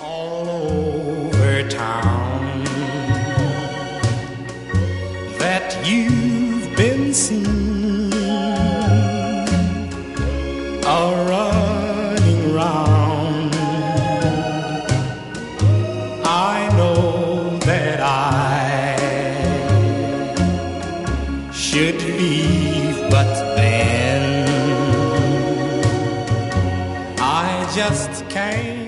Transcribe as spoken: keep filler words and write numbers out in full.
all over town that you've been seen a running round. I know that I should leave, but then I just can't.